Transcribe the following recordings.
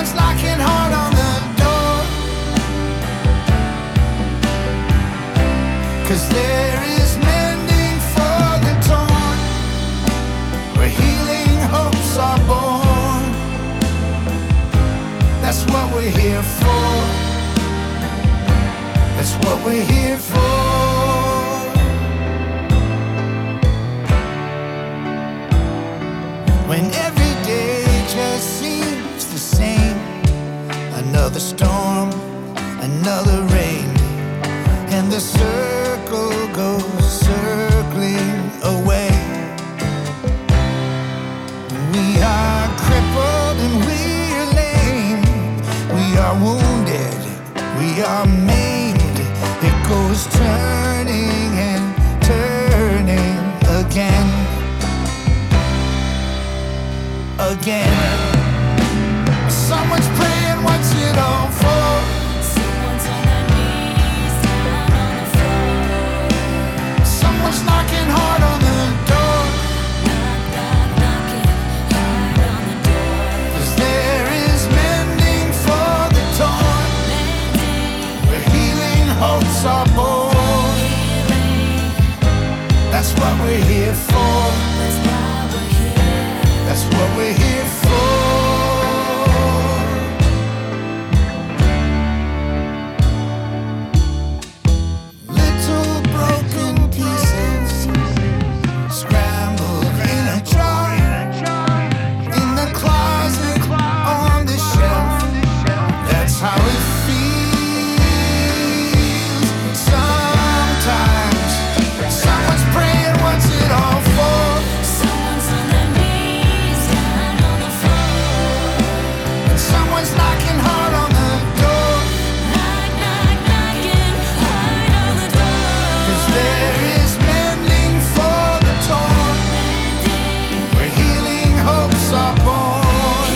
Someone's knocking hard on the door, 'cause there is mending for the torn, where healing hopes are born. That's what we're here for. That's what we're here for. When every day just seems the same, another storm, another rain, and the circle goes circling away. We are crippled and we're lame, we are wounded, we are maimed. It goes turning and turning again. Someone's praying, what's it all for? Someone's on their knees, down on the floor. Someone's knocking hard on the door, Knock, knock, knocking hard on the door. 'cause there is mending for the torn, where healing hopes are born. That's what we're here for. That's why we're here. That's what we're here for. Little broken pieces scrambled in a jar, in the closet, on the shelf. That's how it feels sometimes. Someone's praying, what's it all for? Someone's on their knees, down on the floor. And someone's knocking hard on the door, Knock, knock, knocking hard on the door. 'cause there is mending for the torn, where healing hopes are born.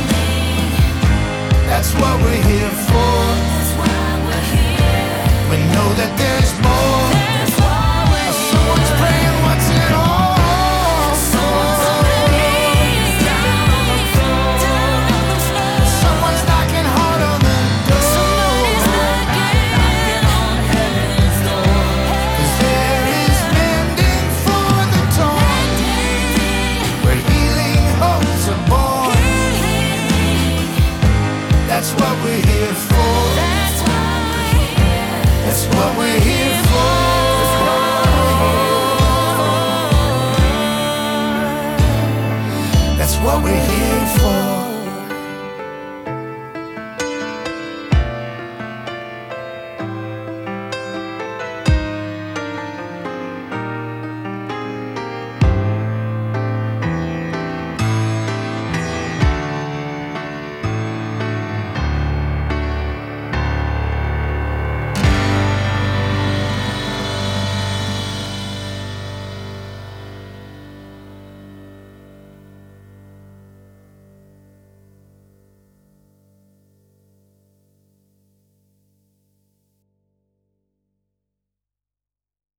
That's what we're here for. That's why we're here. We know that there's more. That's why we're here. Someone's praying, what's it all Someone's on their knees, down on the floor. Down on the floor. Someone's knocking hard on the Somebody's door, knocking on heaven's door. 'cause there is mending for the torn, where healing hopes are born. That's what we're here for.